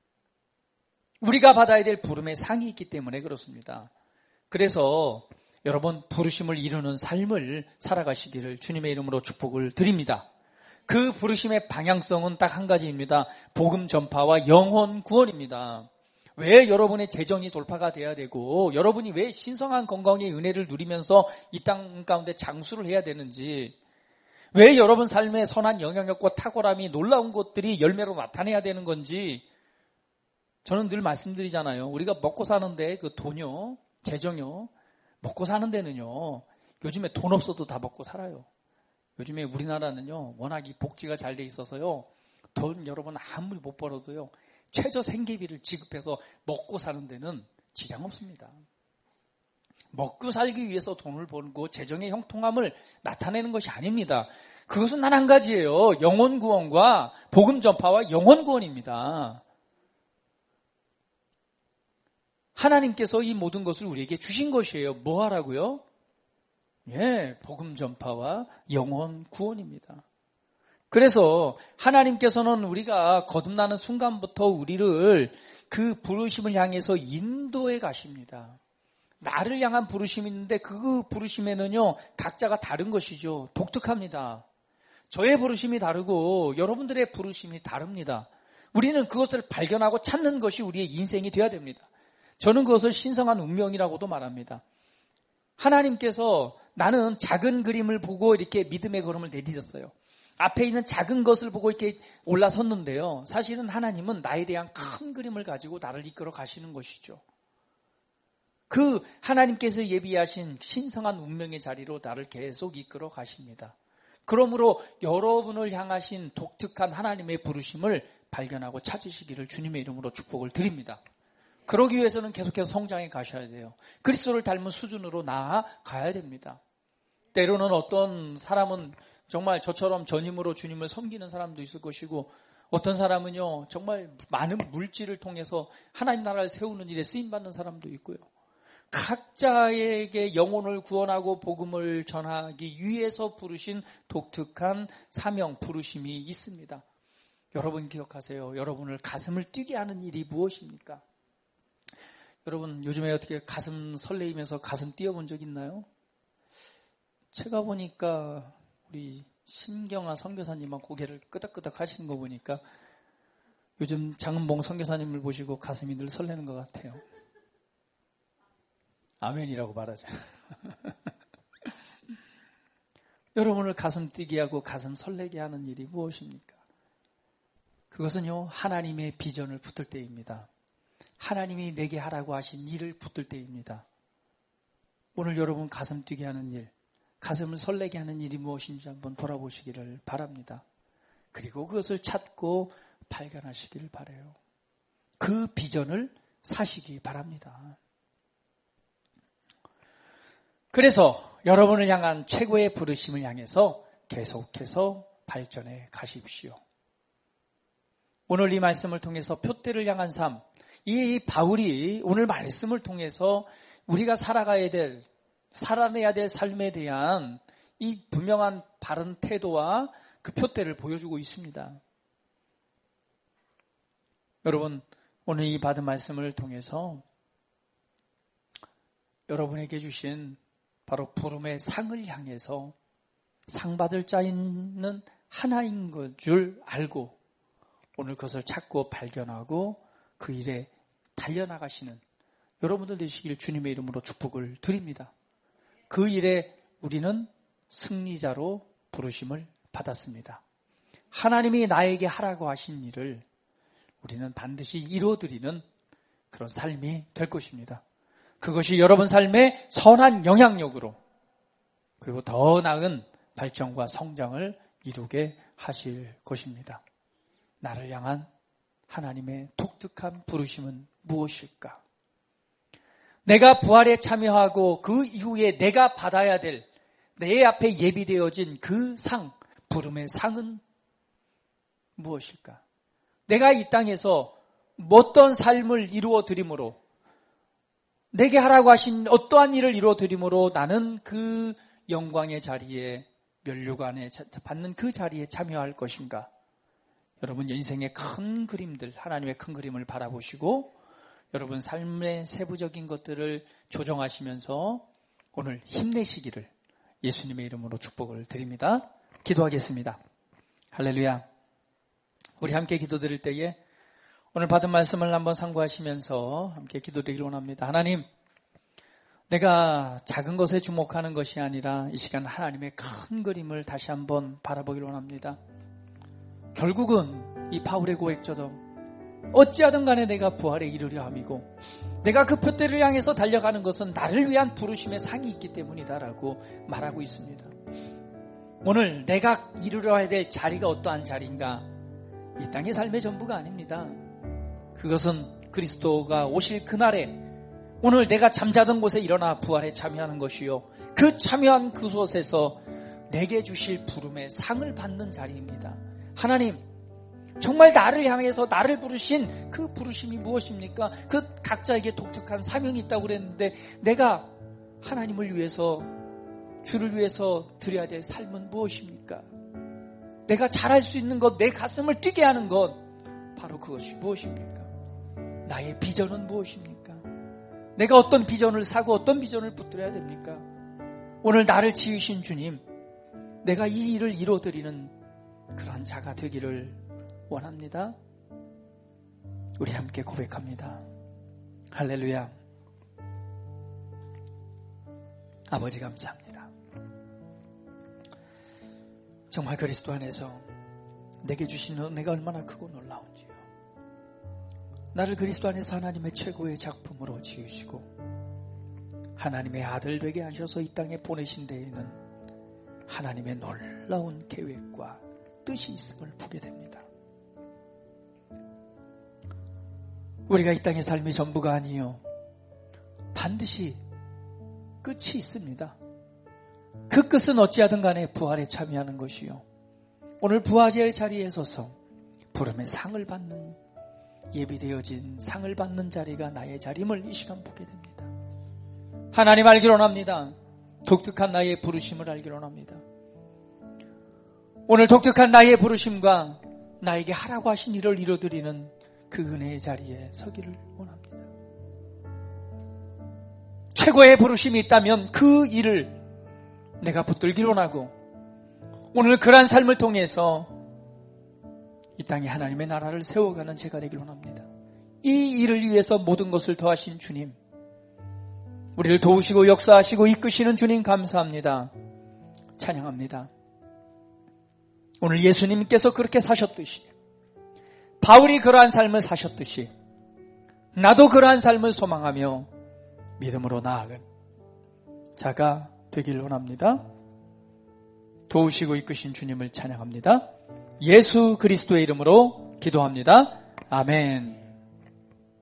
우리가 받아야 될 부름의 상이 있기 때문에 그렇습니다. 그래서 여러분, 부르심을 이루는 삶을 살아가시기를 주님의 이름으로 축복을 드립니다. 그 부르심의 방향성은 딱 한 가지입니다. 복음 전파와 영혼 구원입니다. 왜 여러분의 재정이 돌파가 돼야 되고, 여러분이 왜 신성한 건강의 은혜를 누리면서 이 땅 가운데 장수를 해야 되는지, 왜 여러분 삶에 선한 영향력과 탁월함이 놀라운 것들이 열매로 나타내야 되는 건지, 저는 늘 말씀드리잖아요. 우리가 먹고 사는데 그 돈요, 재정요, 먹고 사는 데는요, 요즘에 돈 없어도 다 먹고 살아요. 요즘에 우리나라는요, 워낙 이 복지가 잘 돼 있어서요, 돈 여러분 아무리 못 벌어도요, 최저 생계비를 지급해서 먹고 사는 데는 지장 없습니다. 먹고 살기 위해서 돈을 벌고 재정의 형통함을 나타내는 것이 아닙니다. 그것은 단 한 가지예요. 영혼 구원과 복음 전파와 영혼 구원입니다. 하나님께서 이 모든 것을 우리에게 주신 것이에요. 뭐 하라고요? 복음 전파와 영혼 구원입니다. 그래서 하나님께서는 우리가 거듭나는 순간부터 우리를 그 부르심을 향해서 인도해 가십니다. 나를 향한 부르심이 있는데 그 부르심에는요, 각자가 다른 것이죠. 독특합니다. 저의 부르심이 다르고 여러분들의 부르심이 다릅니다. 우리는 그것을 발견하고 찾는 것이 우리의 인생이 되어야 됩니다. 저는 그것을 신성한 운명이라고도 말합니다. 하나님께서 나는 작은 그림을 보고 이렇게 믿음의 걸음을 내딛었어요. 앞에 있는 작은 것을 보고 이렇게 올라섰는데요. 사실은 하나님은 나에 대한 큰 그림을 가지고 나를 이끌어 가시는 것이죠. 그 하나님께서 예비하신 신성한 운명의 자리로 나를 계속 이끌어 가십니다. 그러므로 여러분을 향하신 독특한 하나님의 부르심을 발견하고 찾으시기를 주님의 이름으로 축복을 드립니다. 그러기 위해서는 계속해서 성장해 가셔야 돼요. 그리스도를 닮은 수준으로 나아가야 됩니다. 때로는 어떤 사람은 정말 저처럼 전임으로 주님을 섬기는 사람도 있을 것이고, 어떤 사람은요 정말 많은 물질을 통해서 하나님 나라를 세우는 일에 쓰임받는 사람도 있고요. 각자에게 영혼을 구원하고 복음을 전하기 위해서 부르신 독특한 사명, 부르심이 있습니다. 여러분 기억하세요. 여러분을 가슴을 뛰게 하는 일이 무엇입니까? 여러분 요즘에 어떻게 가슴 설레이면서 가슴 뛰어본 적 있나요? 제가 보니까 우리 심경아 선교사님만 고개를 끄덕끄덕 하시는 거 보니까 요즘 장은봉 선교사님을 보시고 가슴이 늘 설레는 것 같아요. 아멘이라고 말하자. 여러분을 가슴 뛰게 하고 가슴 설레게 하는 일이 무엇입니까? 그것은요, 하나님의 비전을 붙들 때입니다. 하나님이 내게 하라고 하신 일을 붙들 때입니다. 오늘 여러분 가슴 뛰게 하는 일, 가슴을 설레게 하는 일이 무엇인지 한번 돌아보시기를 바랍니다. 그리고 그것을 찾고 발견하시기를 바라요. 그 비전을 사시기 바랍니다. 그래서 여러분을 향한 최고의 부르심을 향해서 계속해서 발전해 가십시오. 오늘 이 말씀을 통해서 표대를 향한 삶, 이 바울이 오늘 말씀을 통해서 우리가 살아내야 될 삶에 대한 이 분명한 바른 태도와 그 표대를 보여주고 있습니다. 여러분, 오늘 이 받은 말씀을 통해서 여러분에게 주신 바로 부름의 상을 향해서 상 받을 자는 하나인 것 줄 알고 오늘 그것을 찾고 발견하고 그 일에 달려나가시는 여러분들 되시길 주님의 이름으로 축복을 드립니다. 그 일에 우리는 승리자로 부르심을 받았습니다. 하나님이 나에게 하라고 하신 일을 우리는 반드시 이루어드리는 그런 삶이 될 것입니다. 그것이 여러분 삶의 선한 영향력으로 그리고 더 나은 발전과 성장을 이루게 하실 것입니다. 나를 향한 하나님의 독특한 부르심은 무엇일까? 내가 부활에 참여하고 그 이후에 내가 받아야 될 내 앞에 예비되어진 그 상, 부름의 상은 무엇일까? 내가 이 땅에서 어떤 삶을 이루어 드림으로 내게 하라고 하신 어떠한 일을 이루어 드림으로 나는 그 영광의 자리에 면류관에 받는 그 자리에 참여할 것인가? 여러분 인생의 큰 그림들, 하나님의 큰 그림을 바라보시고 여러분 삶의 세부적인 것들을 조정하시면서 오늘 힘내시기를 예수님의 이름으로 축복을 드립니다. 기도하겠습니다. 할렐루야. 우리 함께 기도드릴 때에 오늘 받은 말씀을 한번 상고하시면서 함께 기도드리길 원합니다. 하나님, 내가 작은 것에 주목하는 것이 아니라 이 시간 하나님의 큰 그림을 다시 한번 바라보길 원합니다. 결국은 이 바울의 고백처럼 어찌하든 간에 내가 부활에 이르려 함이고 내가 그 표대를 향해서 달려가는 것은 나를 위한 부르심의 상이 있기 때문이다라고 말하고 있습니다. 오늘 내가 이루려야 될 자리가 어떠한 자리인가? 이 땅의 삶의 전부가 아닙니다. 그것은 그리스도가 오실 그날에 오늘 내가 잠자던 곳에 일어나 부활에 참여하는 것이요 그 참여한 그곳에서 내게 주실 부름의 상을 받는 자리입니다. 하나님, 정말 나를 향해서 나를 부르신 그 부르심이 무엇입니까? 그 각자에게 독특한 사명이 있다고 그랬는데 내가 하나님을 위해서 주를 위해서 드려야 될 삶은 무엇입니까? 내가 잘할 수 있는 것, 내 가슴을 뛰게 하는 것, 바로 그것이 무엇입니까? 나의 비전은 무엇입니까? 내가 어떤 비전을 사고 어떤 비전을 붙들어야 됩니까? 오늘 나를 지으신 주님, 내가 이 일을 이루어드리는 그러한 자가 되기를 원합니다. 우리 함께 고백합니다. 할렐루야. 아버지 감사합니다. 정말 그리스도 안에서 내게 주신 은혜가 얼마나 크고 놀라운지요. 나를 그리스도 안에서 하나님의 최고의 작품으로 지으시고 하나님의 아들 되게 하셔서 이 땅에 보내신 데에는 하나님의 놀라운 계획과 뜻이 있음을 보게 됩니다. 우리가 이 땅의 삶이 전부가 아니요 반드시 끝이 있습니다. 그 끝은 어찌하든 간에 부활에 참여하는 것이요 오늘 부활의 자리에 서서 부름의 상을 받는 예비되어진 상을 받는 자리가 나의 자리임을 이 시간 보게 됩니다. 하나님 알기로 원합니다. 독특한 나의 부르심을 알기로 원합니다. 오늘 독특한 나의 부르심과 나에게 하라고 하신 일을 이루어드리는 그 은혜의 자리에 서기를 원합니다. 최고의 부르심이 있다면 그 일을 내가 붙들기를 원하고 오늘 그러한 삶을 통해서 이 땅에 하나님의 나라를 세워가는 제가 되기를 원합니다. 이 일을 위해서 모든 것을 더하신 주님, 우리를 도우시고 역사하시고 이끄시는 주님 감사합니다. 찬양합니다. 오늘 예수님께서 그렇게 사셨듯이 바울이 그러한 삶을 사셨듯이 나도 그러한 삶을 소망하며 믿음으로 나아간 자가 되기를 원합니다. 도우시고 이끄신 주님을 찬양합니다. 예수 그리스도의 이름으로 기도합니다. 아멘.